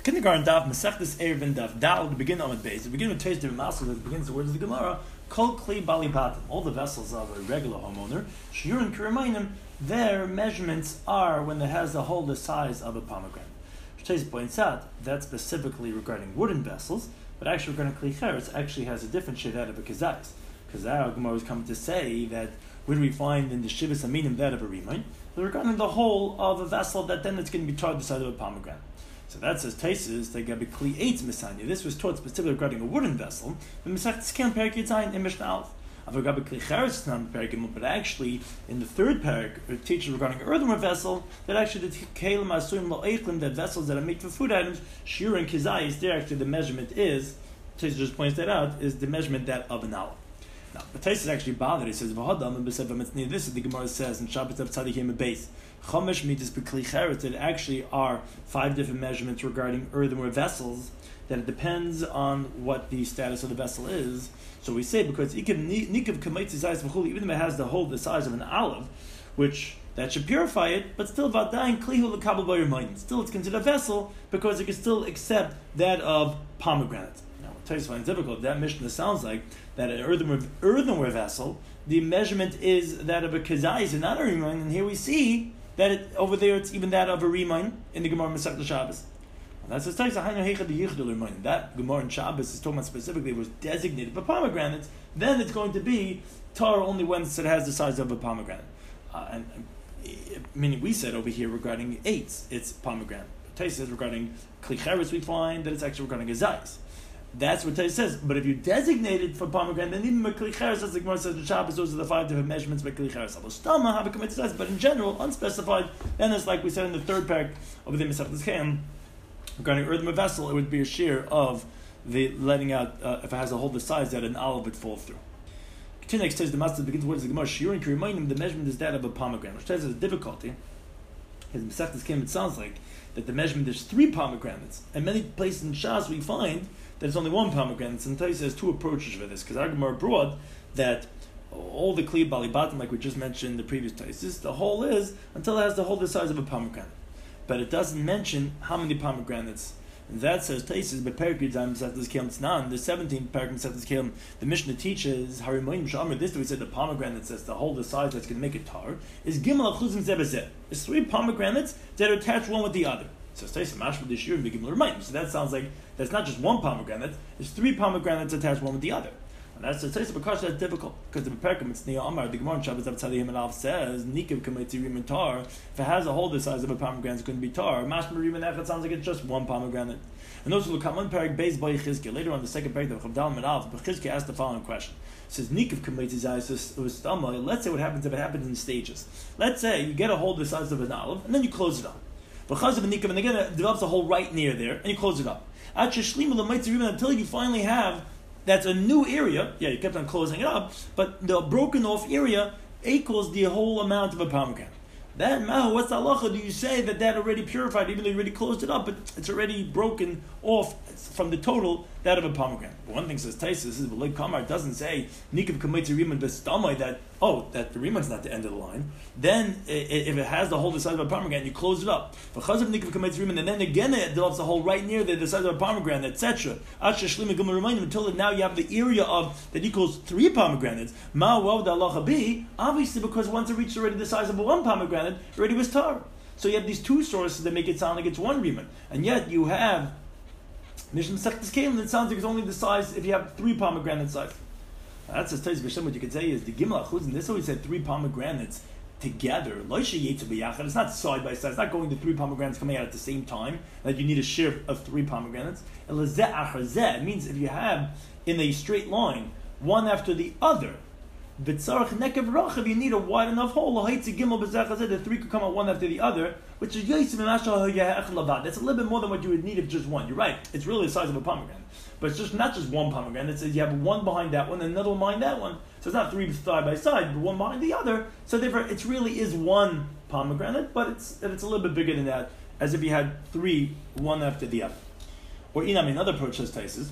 Kindergarten daf Masechtas Eruvin daf Dal to begin on base. We begin with Teis de Masel that begins the words of the Gemara. Kol Kli Bali Batim. All the vessels of a regular homeowner, Shiurin Kiramayim, their measurements are when it has the whole the size of a pomegranate. Teis points out that's specifically regarding wooden vessels, but actually regarding Kli Cheres actually has a different shevet of a kazais. Because our Gemara is coming to say that where do we find in the Shivas Aminim that of a Rimain? Regarding the whole of a vessel that then it's going to be taught the size of a pomegranate. So that says Taisus that Gabi Kli Eitz Misanya. This was taught specifically regarding a wooden vessel. The Masechtas Kem Perek Yitzayin in Mishnah Aleph. Gabi Kli Cheres is not Perek Gimel, but actually in the third parak it teaches regarding an earthenware vessel that actually the Kelim Asuim Lo Eichlim, that vessels that are made for food items, Shur and Kizayis, there actually the measurement is, Taisus just points that out, is the measurement that of an olive. Now, but Taisus is actually bothered. He says, this is the Gemara says in Shabbos of Tzadikim base. Chomesh midas b'kli cheres, that actually are 5 different measurements regarding earthenware vessels, that it depends on what the status of the vessel is. So we say, because even if it has the size of an olive, which that should purify it, but still vadayin klihu l'kabel b'yirmayin. Still it's considered a vessel, because it can still accept that of pomegranate. Now, what Taisus finds difficult, that Mishnah sounds like that an earthenware vessel, the measurement is that of a kazayis and not a rimain, and here we see that over there it's even that of a rimain in the Gemara Masechta Shabbos. That's the that Gemara in Shabbos is talking about specifically was designated for pomegranates. Then it's going to be tar only when it has the size of a pomegranate. Meaning we said over here regarding eights, it's pomegranate. Taisus says regarding Kli Cheres we find that it's actually regarding a zayis. That's what Taisus says. But if you designate it for pomegranate, then even Kli Cheres, as the Gemara says in Shabbos, those are the 5 different measurements by Kli Cheres. But in general, unspecified, then it's like we said in the third parak of the Masechtas Kem, regarding earthenware vessel, it would be a shear of the letting out, if it has a hole the size that an olive would fall through. Continue next says the master begins words of the Gemara, Shiurin Kirimayim, the measurement is that of a pomegranate, which tells us the difficulty. Because in Masechtas Kem it sounds like that the measurement there's 3 pomegranates, and many places in Shas we find that it's only 1 pomegranate. And Taisus has 2 approaches for this, because our Gemara brought that all the Kli Bali Batim, like we just mentioned in the previous Taisus, the whole is until it has the whole the size of a pomegranate. But it doesn't mention how many pomegranates. And that says Taisus, but Perek Yudzayin Masechtas Kem Tznan, the 17th Perek Masechtas Kem, the Mishnah teaches Harimayim Shamar. This we said the pomegranate says the whole the size that's going to make it tar is Gimel Achuzim Zebazeh. It's 3 pomegranates that are attached one with the other. So Taisus Mashma Deshir and Gimel Rimayim. So that sounds like that's not just 1 pomegranate. It's 3 pomegranates attached one with the other. And that's the Taisus because that's difficult. Because the Perkem it's Nia Amar, the Gemara in Shabbos Avtzadiyim and Alf says Nikav Kamaitzi Riman Tar. If it has a hole the size of a pomegranate, it's going to be tar. Mashma Riman Echad sounds like it's just 1 pomegranate. And those will come on Perek Beis by Chizkiah. Later on the second Perek of Chavdal and Alf, Chizkiah asked the following question. It says Nikav Kamaitzi Zayis Ustama. Let's say what happens if it happens in stages. Let's say you get a hole the size of an olive and then you close it up. Because of a Nikav, and again it develops a hole right near there and you close it up. Until you finally have that's a new area. Yeah, you kept on closing it up, but the broken off area equals the whole amount of a pomegranate. That what's the halacha? Do you say that already purified, even though you already closed it up, but it's already broken off from the total that of a pomegranate? But one thing says Taisus, this is B'lei Kamar, it doesn's say Nikav Kamaitzi Riman Bestamai that the Riman's not the end of the line. Then if it has the whole the size of a pomegranate, you close it up. Because of Nikav Kamaitzi Riman, and then again it develops a hole right near the size of a pomegranate, etc. Until now you have the area of that equals 3 pomegranates. Ma wav the halacha be obviously because once it reached already the size of 1 pomegranate, it already was tar. So you have these 2 sources that make it sound like it's 1 Riman, and yet you have Mishnah Masechtas Kem that sounds like it's only the size if you have 3 pomegranate size. That's a Taisus B'Shem. What you could say is the Gimel Achuzin. This always said 3 pomegranates together. It's not side by side. It's not going to 3 pomegranates coming out at the same time. Like you need a share of 3 pomegranates. It means if you have in a straight line one after the other, you need a wide enough hole. The 3 could come out one after the other, which is that's a little bit more than what you would need if just 1. You're right. It's really the size of a pomegranate. But it's just not just 1 pomegranate. It says you have 1 behind that one and another one behind that one. So it's not 3 side by side, but 1 behind the other. So therefore, it really is 1 pomegranate, but it's a little bit bigger than that, as if you had 3, one after the other. Or another approach says Taisus,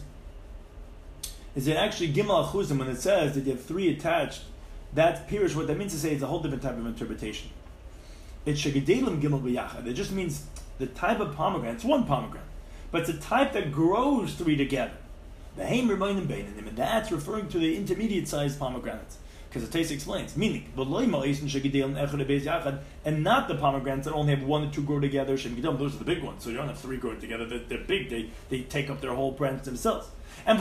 is it actually Gimel Achuzim when it says that you have 3 attached? That Pirish, what that means to say is a whole different type of interpretation. It's Shegedelim Gimel B'Yachad. It just means the type of pomegranate. It's 1 pomegranate. but it's a type that grows three together. And that's referring to the intermediate-sized pomegranates. Because the Taisa explains, meaning, and not the pomegranates that only have one or two grow together. Those are the big ones, so you don't have three growing together. They're big, they take up their whole branch themselves. And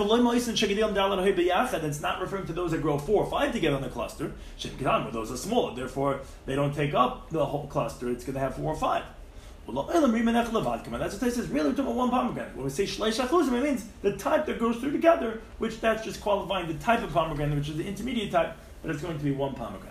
it's not referring to those that grow 4 or 5 together in the cluster. Those are smaller, therefore they don't take up the whole cluster, it's going to have 4 or 5. That's what Taisa says, really we're talking about one pomegranate. When we say shleish achuzim, it means the type that goes through together, which that's just qualifying the type of pomegranate, which is the intermediate type, but it's going to be one pomegranate.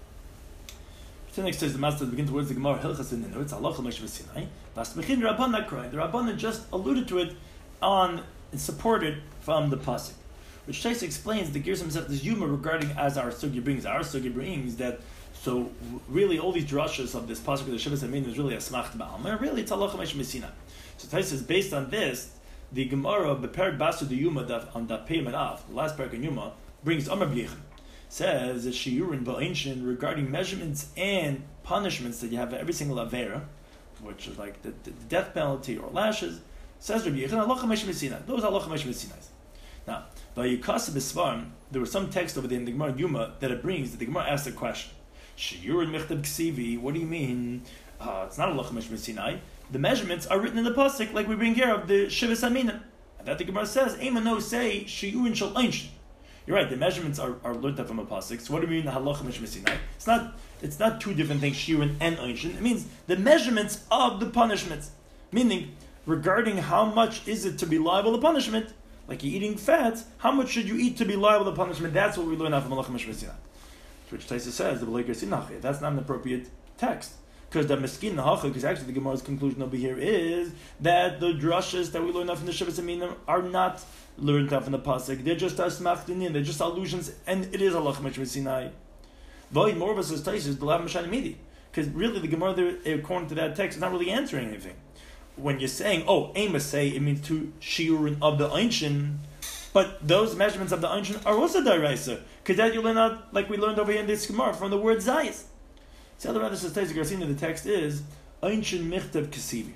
So next says the master begins the words the Gemara Hilchas in the notes halacha Moshe v'Sinai. Vasmechin Rabban Nakroin. The Rabbanan just alluded to it and supported from the pasuk, which Taisa explains the Gears himself this humor regarding as our sugi brings. Our sugi brings that. So really, all these drushes of this pasuk of the Shivas Amin is really a smacht ba'alma. Really, it's halacha Moshe v'Sinai. So Taisa says based on this, the Gemara of the Perek Basu the Yuma on that Pei Madav, the last Perek in Yuma, brings Amar B'Yechem. Says that shiurin ba'anchin regarding measurements and punishments that you have for every single avera, which is like the death penalty or lashes. Says Rabbi Yechon, halacha Moshe v'Sinai. Those are halacha Moshe v'Sinai. Now, by Yikasa b'Svarm, there was some text over there in the Gemara Yuma that it brings that the Gemara asked a question. Shiurin mechtab ksivi. What do you mean? It's not halacha Moshe v'Sinai. The measurements are written in the pasuk, like we bring here of the Shivas Aminim. And that the Gemara says, Eimano say shiurin shel einshin. You're right. The measurements are learned from a pasuk. So what do we mean halacha Moshe v'Sinai? It's not two different things. Shiurin and einshin. It means the measurements of the punishments. Meaning regarding how much is it to be liable to punishment. Like you're eating fat, how much should you eat to be liable to punishment? That's what we learn out from halacha Moshe v'Sinai. Which Taisa says the b'leikar sinacheh. That's not an appropriate text. Because the meskin nahacha, because actually the Gemara's conclusion over here is that the drushes that we learn out from the Shivas Aminim are not learned out from the pasuk. They're just asmachtinin. They're just allusions, and it is halacha Moshe v'Sinai. Void more of us as Taisa is the lav mashani midi. Because really the Gemara there, according to that text, is not really answering anything. When you're saying, Amos say it means two shiurin of the einshin, but those measurements of the einshin are also daraisa. Because that you learn out, like we learned over here in this Gemara, from the word zayis. The other rather says Taisa the text is einshin michtav kasivi.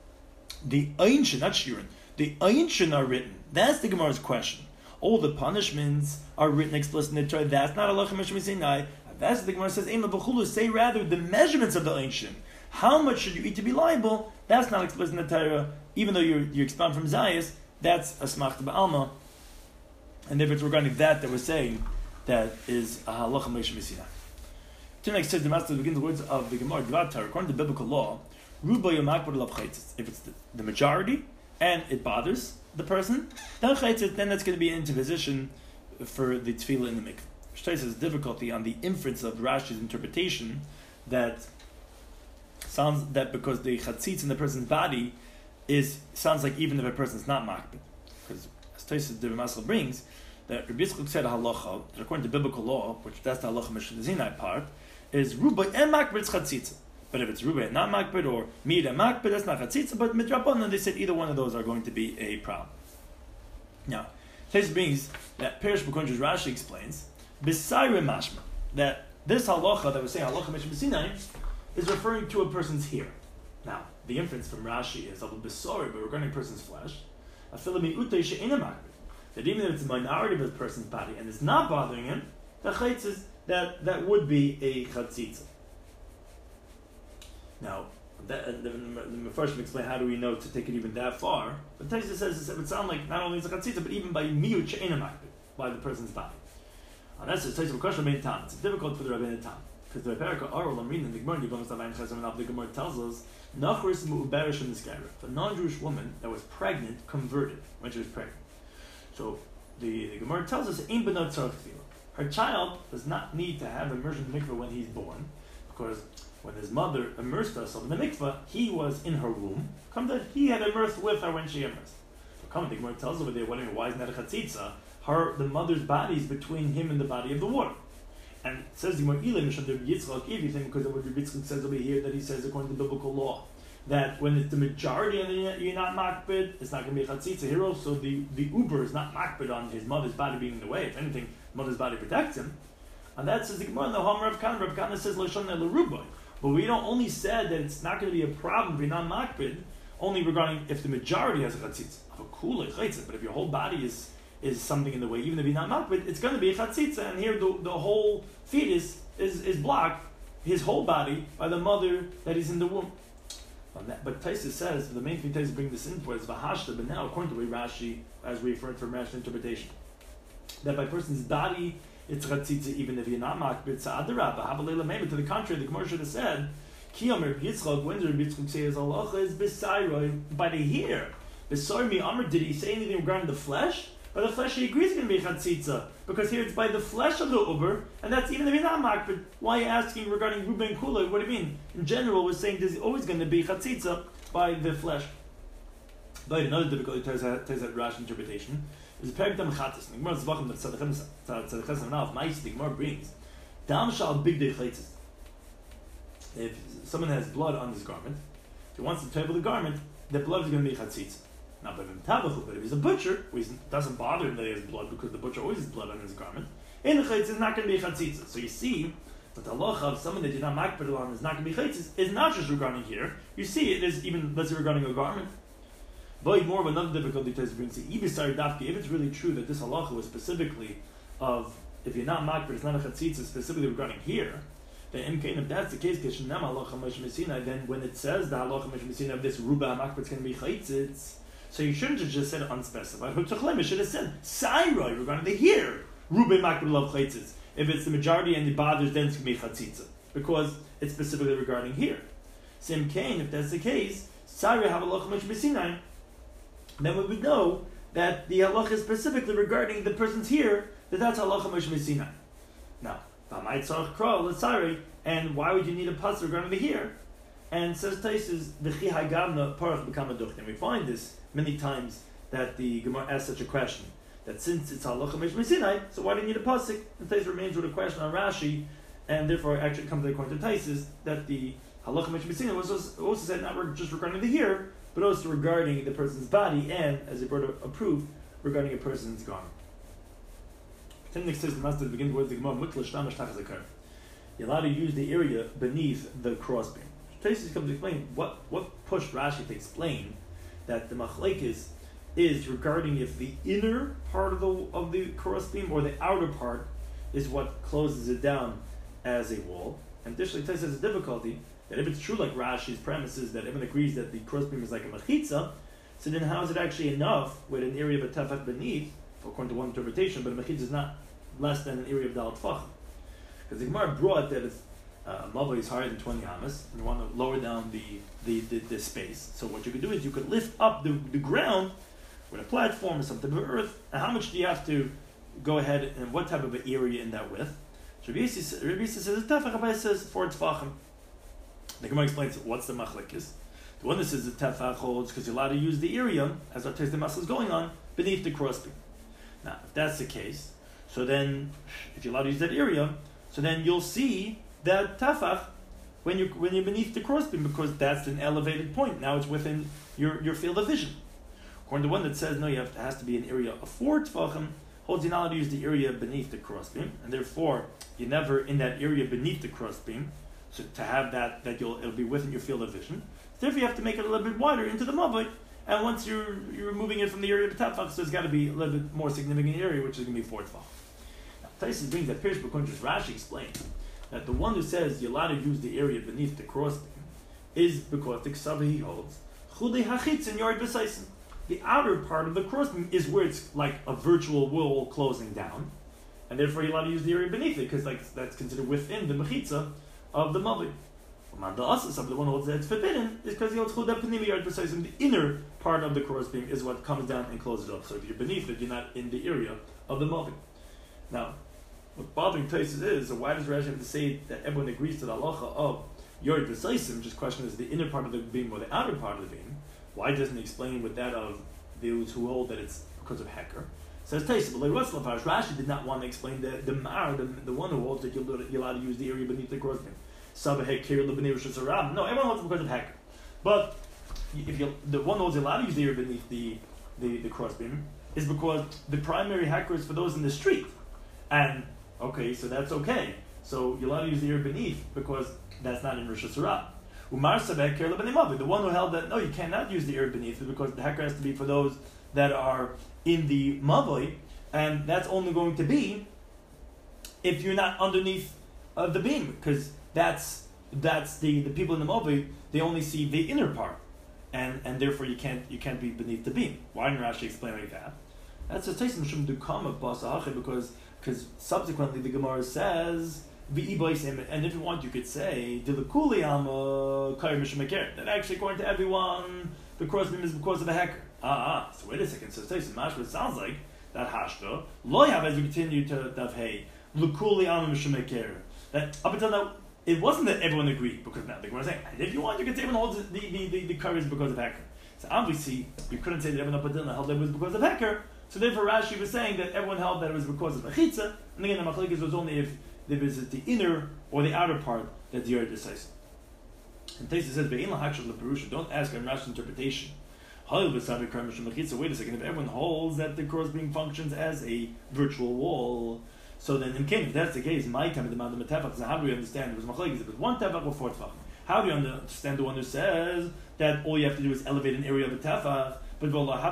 The einshin, not shiurin, the einshin are written. That's the Gemara's question. All the punishments are written explicitly in the Torah. That's not halacha Moshe v'Sinai. That's what the Gemara says. Ema b'chulu, say rather the measurements of the einshin. How much should you eat to be liable? That's not explicit in the Torah. Even though you expound from Zayas, that's a smachta ba'alma. And if it's regarding that we're saying that is a halacha Moshe v'Sinai. Next says the master begins the words of the Gemara Dvar Torah. According to biblical law, ruba yomakbar lav chaitzis. If it's the majority and it bothers the person, then chaitzis, then that's going to be an interposition for the tefillah in the mikveh. Which takes us difficulty on the inference of Rashi's interpretation that sounds that because the chatzitz in the person's body sounds like even if a person's not makbid. Because as Tosfos the Masel brings, that Rabbi Yitzchak said a halacha, that according to biblical law, which that's the halacha Moshe v'Sinai part, is ruba and makbid chatzitza. But if it's ruba and not makbid, or mid and makbid, that's not chatzitza. But midrabanan, they said either one of those are going to be a problem. Now, Tosfos brings that Perish B'Kunjus Rashi explains b'sayre mashma that this halacha that we're saying halacha Moshe v'Sinai is referring to a person's hair. Now, the inference from Rashi is of a b'sori, but regarding a person's flesh, that even if it's a minority of a person's body and it's not bothering him, the chaytz is that would be a chatzitza. Now, the Mefarshim explain how do we know to take it even that far. But Taisa says it would sound like not only is a chatzitza, but even by miut she'ena makbid, by the person's body. That's just Taisa v'kosher main tam. It's difficult for the Rabbeinu tam. Because the Perika Aral I'm reading in the Gemara, the Gemara tells us, Nachris mu'uberish in the sky. A non-Jewish woman that was pregnant converted when she was pregnant. So the Gemara tells us, Ein benot tzarich tefillah. Her child does not need to have immersion in the mikveh when he's born, because when his mother immersed herself in the mikveh, he was in her womb. Come that he had immersed with her when she immersed. So come, the Gemara tells over there, why isn't that a chatzitza? The mother's body is between him and the body of the water. And it says the Gemara Ilim Misham Yitzchak, if you think because of what Rabbi Yitzchak says over here, that he says according to biblical law, that when it's the majority and you're not makbid, it's not going to be a chatzitza hero. So the uber is not makbid on his mother's body being in the way. If anything, mother's body protects him. And that says the Gemara in the Homer of Kana. Rav Kana says Lashon L'Rubai. But we don't only said that it's not going to be a problem if you're not makbid. only regarding if the majority has a chatzitza. But if your whole body is something in the way, even if you're not makbid, it's going to be a chatzitza. And here the whole fetus is blocked, his whole body, by the mother that is in the womb. But Taisa says, the main thing Taisa bring this in for is v'hashta, but now according to Rashi, as we referred from Rashi interpretation, that by person's body, it's chatzitza even if you're not makbid, sa'adarabah, habalela meimet. To the contrary, the Gemara should have said, Ki Omer Yitzchak, when Rabbi Yitzchak says halacha is b'sayroi, by the hair. B'sar mi Amr, did he say anything regarding the flesh? By the flesh, he agrees it's going to be chatzitza, because here it's by the flesh of the uber, and that's even if you're not makbid. Why are you asking regarding Ruben Kula? What do you mean? In general, we're saying there's always going to be chatzitza by the flesh. But another difficulty to that Rashi interpretation is the Perikdam Chatzis. The Gemara Zvachim that Tzadachas Naf Ma'is, the Gemara brings Dam Shal Big Day Chaitzis. If someone has blood on his garment, if he wants to table the garment, the blood is going to be chatzitza. Now, but if he's a butcher, it doesn't bother him that he has blood because the butcher always has blood on his garment, in the chatzitza is not going to be chatzitza. So you see that the halacha of someone that you're not makbid on is not going to be chatzitza is not just regarding here. You see it is even, let's say, regarding a garment. But more of another difficulty to brings the ibisar dafki. If it's really true that this halacha was specifically of if you're not makbid, it's not a chatzitza specifically regarding here. Then if that's the case, then when it says the halacha mishmesina of this ruba makbid is going to be chatzitz, so you shouldn't have just said unspecified. You should have said sayroi regarding the here ruba makbid love chatzitz. If it's the majority and the bothers, then it's going to be chatzitza because it's specifically regarding here. Same Kain, if that's the case, sayroi have halacha mishmesina. Then we would know that the halacha is specifically regarding the person's here, that's halacha mishmesina. Now, and why would you need a pasuk regarding the here? And says Taisus, v'chi hagamna parach b'kama duchtim. We find this many times that the Gemara asks such a question, that since it's halacha mishmesina, so why do you need a pasuk? And Taisus remains with a question on Rashi, and therefore actually comes to the point to Taisus that the halacha mishmesina was also said not just regarding the here, but also regarding the person's body, and as it brought a proof regarding a person's garment. Next says the master begins with the Gemara. You're allowed to use the area beneath the crossbeam. Taisus comes to explain what pushed Rashi to explain that the machlekes is regarding if the inner part of the crossbeam or the outer part is what closes it down as a wall. And additionally, Taisus has a difficulty that if it's true like Rashi's premise is that everyone agrees that the crossbeam is like a mechitza, so then how is it actually enough with an area of a tefach beneath, according to one interpretation, but a mechitza is not less than an area of Dalet Fachim. Because the Gemara brought that if a mava is higher than 20 amas, and you want to lower down the space, so what you could do is you could lift up the ground with a platform or something of earth, and how much do you have to go ahead and what type of an area in that width? So Rabbi Yissi says, Tefach, says 4 tefachim. The Gemara explains what's the machlekes. The one that says the tefach holds because you're allowed to use the area, as our Taisa Masel is going on, beneath the crossbeam. Now, if that's the case, so then, if you're allowed to use that area, so then you'll see that tefach when you're beneath the crossbeam because that's an elevated point. Now it's within your field of vision. According to one that says no, it has to be an area of 4 tefachim, holds you're not allowed to use the area beneath the crossbeam, and therefore you're never in that area beneath the crossbeam. So to have that it'll be within your field of vision. So therefore you have to make it a little bit wider into the mavoi. And once you're removing it from the area of the tefach, so there's got to be a little bit more significant area, which is going to be 4 tefach. Taisus brings that Pirush B'Kuntres Rashi explains that the one who says you're allowed to use the area beneath the crossbeam is because the Ksava he holds Chudei Hachitz in Yard B'Saisim. The outer part of the crossbeam is where it's like a virtual wall closing down, and therefore you're allowed to use the area beneath it because that's considered within the mechitza of the mavi. The one who holds that it's forbidden is because he holds Chudei Pnimi Yard B'Saisim. The inner part of the crossbeam is what comes down and closes it up. So if you're beneath it, you're not in the area of the mavi. Now, what bothering Taisus is, so why does Rashi have to say that everyone agrees to the halacha of Yord B'Saisim? Just question is the inner part of the beam or the outer part of the beam. Why doesn't he explain with that of those who hold that it's because of Heker? Says Taisus, but like Rashi did not want to explain the one who holds that you're allowed to use the area beneath the crossbeam. No, everyone holds it because of Heker. But if the one who holds you're allowed to use the area beneath the crossbeam is because the primary Heker is for those in the street. And okay, so that's okay. So you're allowed to use the area beneath because that's not in Rosh Hashanah. Umarsa beheker lebenimavi. The one who held that no, you cannot use the area beneath it because the heker has to be for those that are in the mavoi, and that's only going to be if you're not underneath the beam, because that's the people in the mavoi, they only see the inner part, and therefore you can't be beneath the beam. Why didn't Rashi explain like that? That's a Taisim Shum Dukama Basahache, because subsequently the Gemara says and if you want you could say Dilakuli Ama Kari Mishamakir, that actually according to everyone the cross beam is because of a hecker. So wait a second, so Taisim Mashma, it sounds like that Hashta Loyav as we continue to Dav Hey Lukuli Ama Mishamakir. That up until now it wasn't that everyone agreed, because now the Gemara is saying if you want you could say everyone holds the Kari is because of hecker. So obviously you couldn't say that everyone up until now held it was because of hecker. So therefore Rashi was saying that everyone held that it was because of mechitza, and again the machlekes was only if there was the inner or the outer part that the Yard decides. And Taisa says, "Ve'in lahakshel leperusha." Don't ask on Rashi's interpretation. Wait a second. If everyone holds that the cross beam functions as a virtual wall, so then if that's the case, my time the amount of tefach. So how do we understand it was machlekes? If it's one tefach or four tefach? How do you understand the one who says that all you have to do is elevate an area of a tefach? But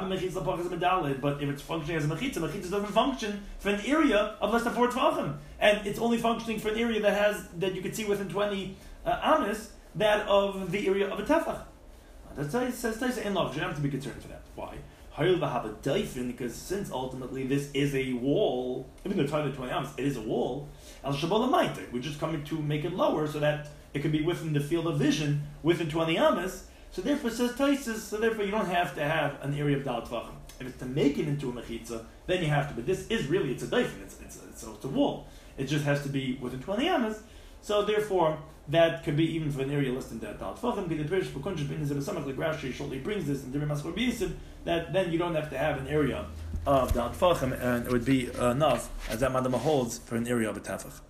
if it's functioning as a mechitza doesn't function for an area of less than 4 tefachim, and it's only functioning for an area that you can see within 20 amis, that of the area of a tefach. That says in law, you don't have to be concerned for that. Why? Because since ultimately this is a wall, even though it's 20 amis, it is a wall. We're just coming to make it lower so that it can be within the field of vision within 20 amis. So therefore, says Taisus, you don't have to have an area of Dal Tvachim. If it's to make it into a mechitza, then you have to. But this is really, it's a daifin, it's a wall. It just has to be within 20 amas. So therefore, that could be even for an area less than that Dal Tvachim. Like Rashi shortly brings this in Dibur Maskor B'Yisib, that then you don't have to have an area of Dal Tvachim, and it would be enough, as that Madama holds, for an area of a Tefach.